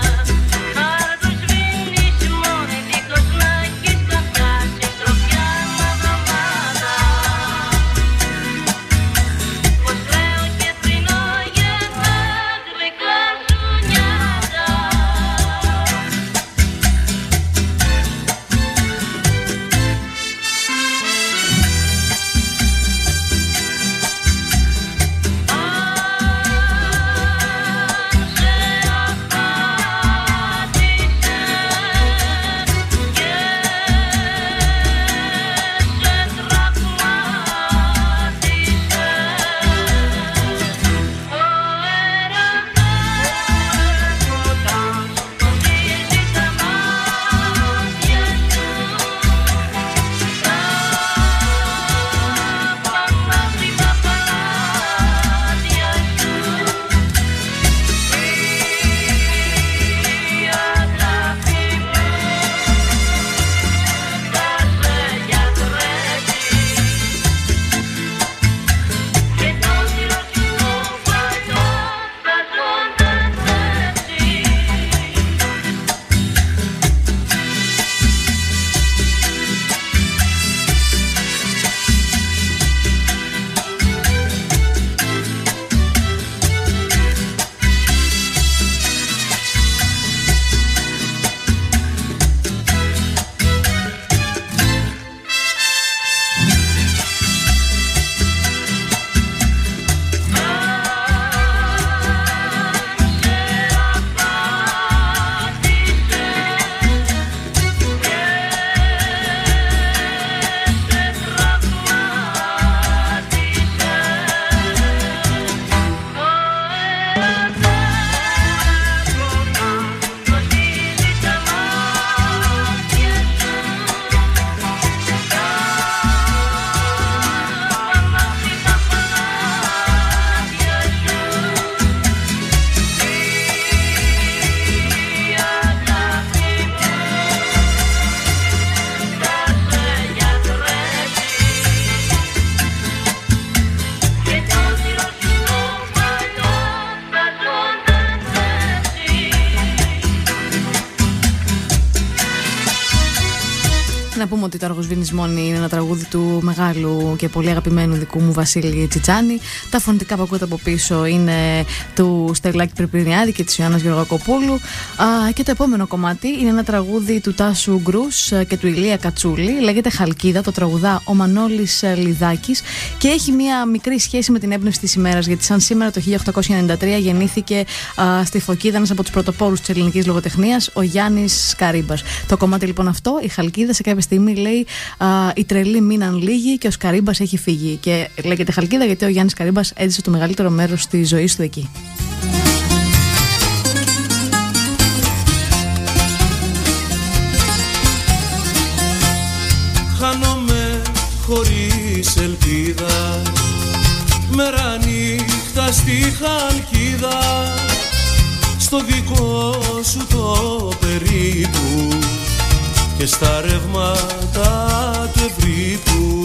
Να πούμε ότι το Αργοσβήνης Μόνη είναι ένα τραγούδι του μεγάλου και πολύ αγαπημένου δικού μου Βασίλη Τσιτσάνη. Τα φωνητικά που ακούτε από πίσω είναι του Στελάκη Πρεπρινιάδη και της Ιωάννας Γεωργακοπούλου. Α, και το επόμενο κομμάτι είναι ένα τραγούδι του Τάσου Γκρούς και του Ηλία Κατσούλη. Λέγεται Χαλκίδα, το τραγουδά ο Μανώλης Λιδάκης και έχει μια μικρή σχέση με την έμπνευση της ημέρας, γιατί σαν σήμερα το χίλια οκτακόσια ενενήντα τρία γεννήθηκε α, στη Φωκίδα ένας από τους πρωτοπόρους της ελληνικής λογοτεχνίας, ο Γιάννης Σκαρίμπας. Το κομμάτι λοιπόν αυτό, η Χαλκίδα, σε κάποια στιγμή λέει α, οι τρελοί μείναν λίγοι και ο Σκαρίμπας έχει φύγει. Και λέγεται Χαλκίδα γιατί ο Γιάννης Σκαρίμπας έζησε το μεγαλύτερο μέρος της ζωής του εκεί. Χάνομαι χωρίς ελπίδα, μέρα νύχτα στη Χαλκίδα, στο δικό σου το περίπου και στα ρεύματα του Ευρύπου.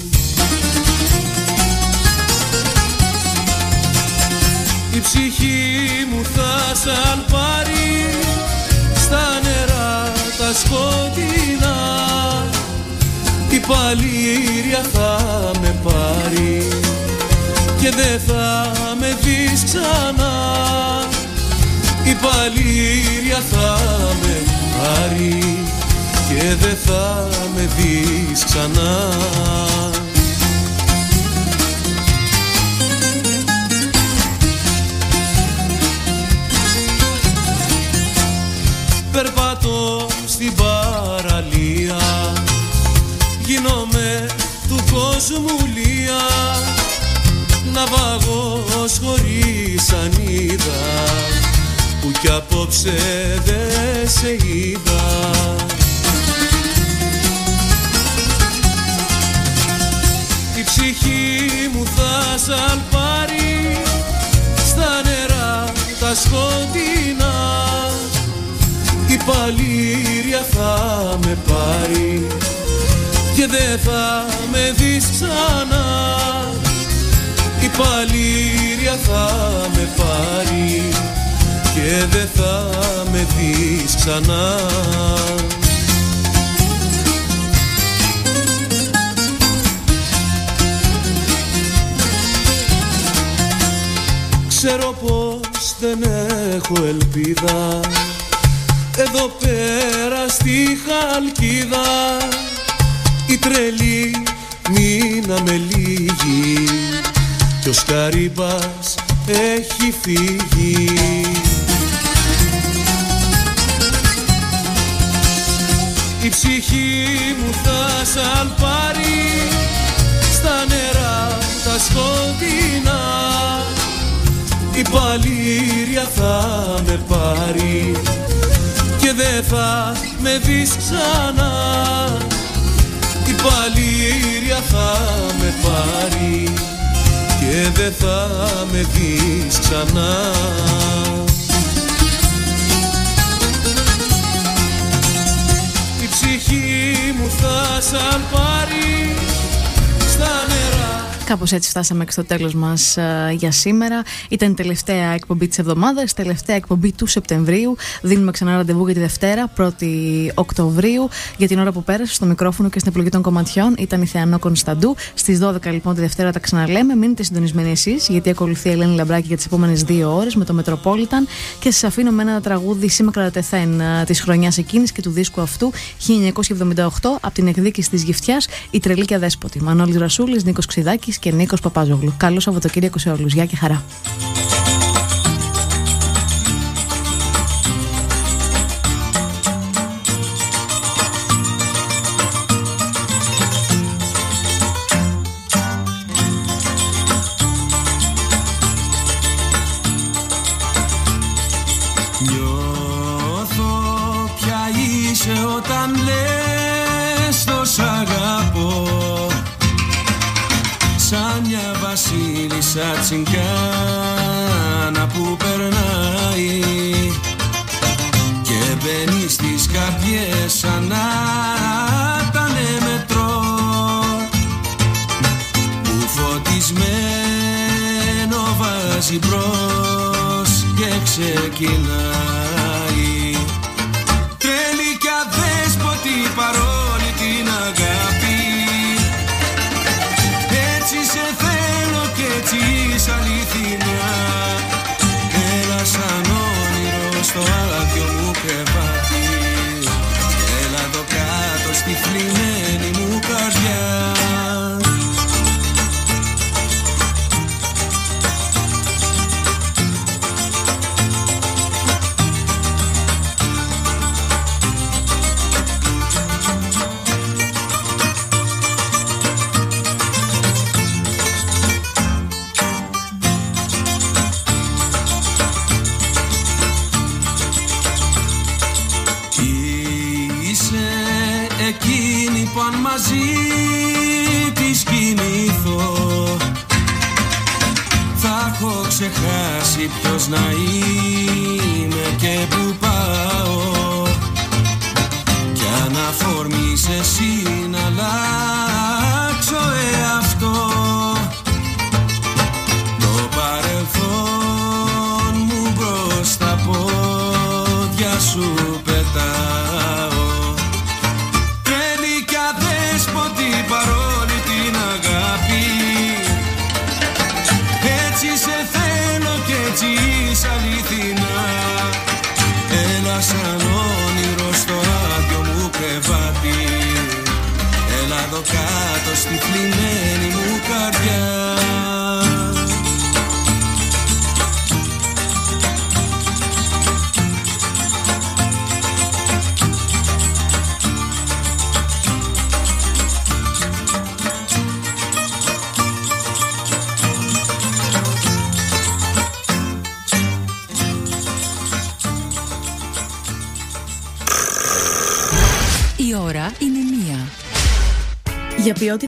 Η ψυχή μου θα σαν πάρει στα νερά τα σκοτεινά, η παλήρια θα με πάρει και δεν θα με δεις ξανά, η παλήρια θα με πάρει και δεν θα με δεις ξανά. Περπατώ στην παραλία, γίνομαι του κόσμου λία, ναυαγός χωρίς ανίδα, που κι απόψε δε σε είδα. Η ψυχή μου θα σαν πάρει στα νερά τα σκοτεινά, η παλήρια θα με πάρει και δεν θα με δεις ξανά, η παλήρια θα με πάρει και δεν θα με δεις ξανά. Ξέρω πως δεν έχω ελπίδα εδώ πέρα στη Χαλκίδα, οι τρελοί μείναμε λίγοι κι ο Σκαρίμπας έχει φύγει. Η ψυχή μου θα σαν πάρει στα νερά τα σκοτεινά, η παλήρια θα με πάρει και δεν θα με δεις ξανά, η παλήρια θα με πάρει και δεν θα με δεις ξανά. Η ψυχή μου θα σαν πάρει στα νερά. Κάπως έτσι φτάσαμε και στο τέλος μας uh, για σήμερα. Ήταν η τελευταία εκπομπή της εβδομάδας, τελευταία εκπομπή του Σεπτεμβρίου. Δίνουμε ξανά ραντεβού για τη Δευτέρα, πρώτη Οκτωβρίου. Για την ώρα που πέρασε στο μικρόφωνο και στην επιλογή των κομματιών ήταν η Θεανό Κωνσταντού. Στις δώδεκα λοιπόν τη Δευτέρα τα ξαναλέμε. Μείνετε συντονισμένοι εσείς, γιατί ακολουθεί η Ελένη Λαμπράκη για τις επόμενες δύο ώρες με το Metropolitan. Και σας αφήνω με ένα τραγούδι σήμερα τεθέν uh, της χρονιάς εκείνης και του δίσκου αυτού χίλια εννιακόσια εβδομήντα οκτώ από την εκδίκηση της Γυφτιάς, Η Τρελή και Αδέσποτη. Μανώλης Ρασούλης, Νίκος Ξιδάκης και Νίκος Παπάζογλου. Καλό Σαββατοκύριακο σε όλους. Γεια και χαρά. Νιώθω ποια είσαι όταν λες το σ' αγαπώ, σαν μια βασίλισσα τσιγκάνα που περνάει και μπαίνει στις καρδιές σαν να ήταν μετρό, που φωτισμένο βάζει μπρος και ξεκινάει. Τρέλη κι αδέσποτη παρόλη την πειράζει ποιος να είμαι και που πάω, κι αν αφορμείς εσύ να αλλάξω εαυτό, το παρελθόν μου μπρος στα πόδια σου πετάω. Τρέλη κι αδέσποτη παρόλη την αγάπη, έτσι σε θέλω κι έτσι είσαι αληθινά. Έλα σαν όνειρο στο άδειο μου κρεβάτι, έλα εδώ κάτω στη θλιμμένη μου καρδιά. Η ώρα είναι μία. Για ποιότητα